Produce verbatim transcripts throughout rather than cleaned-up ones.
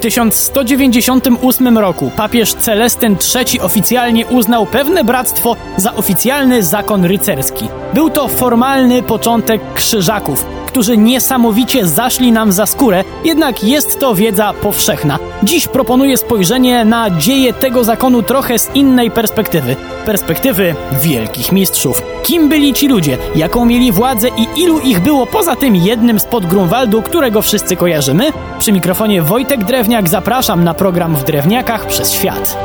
tysiąc sto dziewięćdziesiątym ósmym roku papież Celestyn trzeci oficjalnie uznał pewne bractwo za oficjalny zakon rycerski. Był to formalny początek krzyżaków, którzy niesamowicie zaszli nam za skórę, jednak jest to wiedza powszechna. Dziś proponuję spojrzenie na dzieje tego zakonu trochę z innej perspektywy. Perspektywy wielkich mistrzów. Kim byli ci ludzie, jaką mieli władzę i ilu ich było poza tym jednym spod Grunwaldu, którego wszyscy kojarzymy? Przy mikrofonie Wojtek Drewniak, zapraszam na program W Drewniakach przez świat.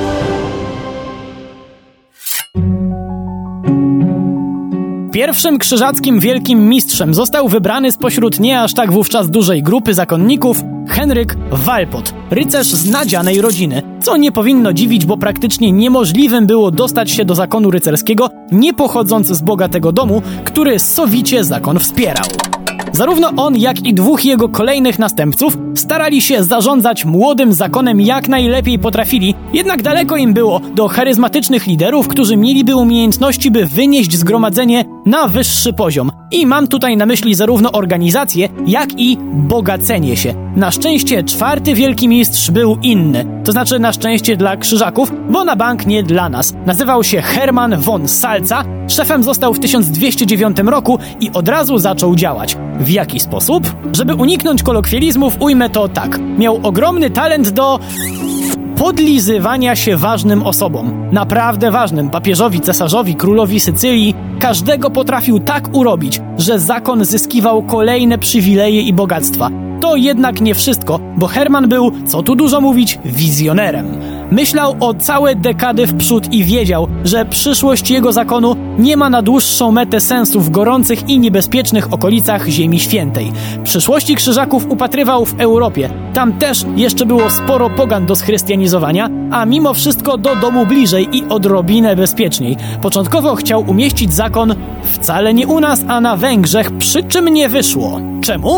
Pierwszym krzyżackim wielkim mistrzem został wybrany spośród nie aż tak wówczas dużej grupy zakonników Henryk Walpot, rycerz z nadzianej rodziny, co nie powinno dziwić, bo praktycznie niemożliwym było dostać się do zakonu rycerskiego, nie pochodząc z bogatego domu, który sowicie zakon wspierał. Zarówno on, jak i dwóch jego kolejnych następców starali się zarządzać młodym zakonem jak najlepiej potrafili, jednak daleko im było do charyzmatycznych liderów, którzy mieliby umiejętności, by wynieść zgromadzenie na wyższy poziom. I mam tutaj na myśli zarówno organizację, jak i bogacenie się. Na szczęście czwarty wielki mistrz był inny, to znaczy na szczęście dla krzyżaków, bo na bank nie dla nas. Nazywał się Hermann von Salza, szefem został w tysiąc dwieście dziewiątym roku i od razu zaczął działać. W jaki sposób? Żeby uniknąć kolokwializmów, ujmę to tak. Miał ogromny talent do podlizywania się ważnym osobom. Naprawdę ważnym. Papieżowi, cesarzowi, królowi Sycylii. Każdego potrafił tak urobić, że zakon zyskiwał kolejne przywileje i bogactwa. To jednak nie wszystko, bo Hermann był, co tu dużo mówić, wizjonerem. Myślał o całe dekady w przód i wiedział, że przyszłość jego zakonu nie ma na dłuższą metę sensu w gorących i niebezpiecznych okolicach Ziemi Świętej. Przyszłości krzyżaków upatrywał w Europie. Tam też jeszcze było sporo pogan do schrystianizowania, a mimo wszystko do domu bliżej i odrobinę bezpieczniej. Początkowo chciał umieścić zakon wcale nie u nas, a na Węgrzech, przy czym nie wyszło. Czemu?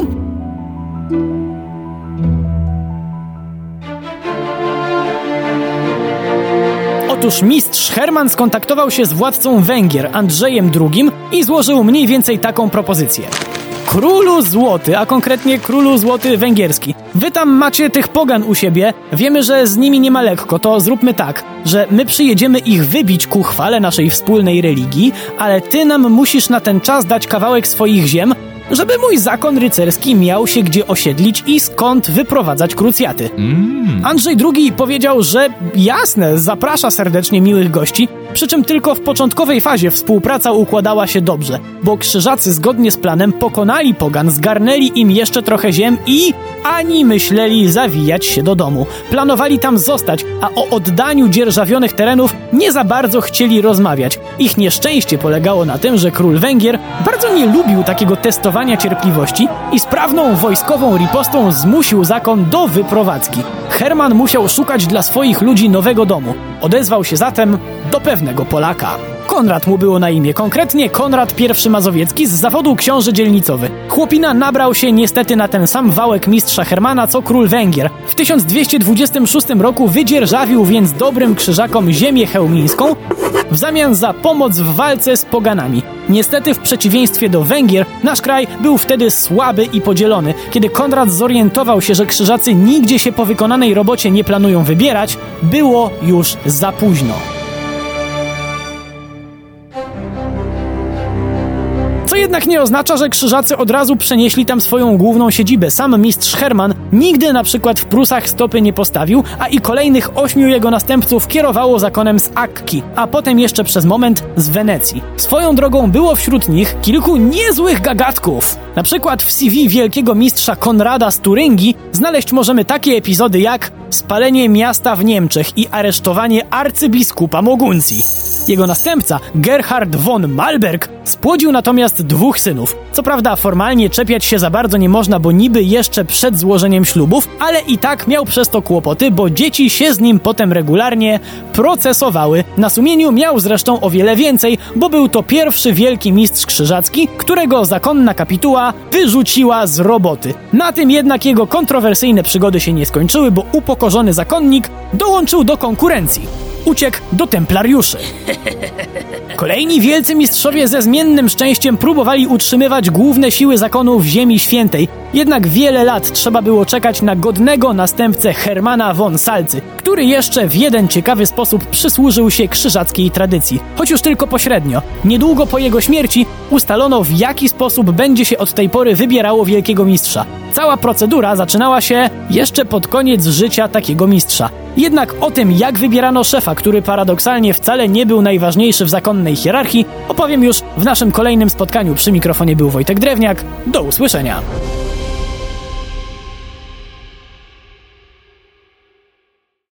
Otóż mistrz Hermann skontaktował się z władcą Węgier, Andrzejem drugim, i złożył mniej więcej taką propozycję. Królu Złoty, a konkretnie Królu Złoty Węgierski, wy tam macie tych pogan u siebie, wiemy, że z nimi nie ma lekko, to zróbmy tak, że my przyjedziemy ich wybić ku chwale naszej wspólnej religii, ale ty nam musisz na ten czas dać kawałek swoich ziem, żeby mój zakon rycerski miał się gdzie osiedlić i skąd wyprowadzać krucjaty. Mm. Andrzej drugi powiedział, że jasne, zaprasza serdecznie miłych gości, przy czym tylko w początkowej fazie współpraca układała się dobrze, bo krzyżacy zgodnie z planem pokonali pogan, zgarnęli im jeszcze trochę ziem i ani myśleli zawijać się do domu. Planowali tam zostać, a o oddaniu dzierżawionych terenów nie za bardzo chcieli rozmawiać. Ich nieszczęście polegało na tym, że król Węgier bardzo nie lubił takiego testowania cierpliwości i sprawną wojskową ripostą zmusił zakon do wyprowadzki. Hermann musiał szukać dla swoich ludzi nowego domu. Odezwał się zatem do pewnego Polaka. Konrad mu było na imię, konkretnie Konrad I Mazowiecki z zawodu książę dzielnicowy. Chłopina nabrał się niestety na ten sam wałek mistrza Hermana co król Węgier. W tysiąc dwieście dwudziestym szóstym roku wydzierżawił więc dobrym krzyżakom ziemię chełmińską w zamian za pomoc w walce z poganami. Niestety w przeciwieństwie do Węgier, nasz kraj był wtedy słaby i podzielony. Kiedy Konrad zorientował się, że krzyżacy nigdzie się po wykonanej robocie nie planują wybierać, było już za późno. Co jednak nie oznacza, że krzyżacy od razu przenieśli tam swoją główną siedzibę. Sam mistrz Hermann nigdy na przykład w Prusach stopy nie postawił, a i kolejnych ośmiu jego następców kierowało zakonem z Akki, a potem jeszcze przez moment z Wenecji. Swoją drogą było wśród nich kilku niezłych gagatków. Na przykład w C V wielkiego mistrza Konrada z Turyngii znaleźć możemy takie epizody jak spalenie miasta w Niemczech i aresztowanie arcybiskupa Moguncji. Jego następca, Gerhard von Malberg, spłodził natomiast dwóch synów. Co prawda formalnie czepiać się za bardzo nie można, bo niby jeszcze przed złożeniem ślubów, ale i tak miał przez to kłopoty, bo dzieci się z nim potem regularnie procesowały. Na sumieniu miał zresztą o wiele więcej, bo był to pierwszy wielki mistrz krzyżacki, którego zakonna kapituła wyrzuciła z roboty. Na tym jednak jego kontrowersyjne przygody się nie skończyły, bo upokorzony zakonnik dołączył do konkurencji. Uciekł do templariuszy. Kolejni wielcy mistrzowie ze zmiennym szczęściem próbowali utrzymywać główne siły zakonu w Ziemi Świętej. Jednak wiele lat trzeba było czekać na godnego następcę Hermana von Salcy, który jeszcze w jeden ciekawy sposób przysłużył się krzyżackiej tradycji, choć już tylko pośrednio. Niedługo po jego śmierci ustalono, w jaki sposób będzie się od tej pory wybierało wielkiego mistrza. Cała procedura zaczynała się jeszcze pod koniec życia takiego mistrza. Jednak o tym, jak wybierano szefa, który paradoksalnie wcale nie był najważniejszy w zakonnej hierarchii, opowiem już w naszym kolejnym spotkaniu. Przy mikrofonie był Wojtek Drewniak. Do usłyszenia.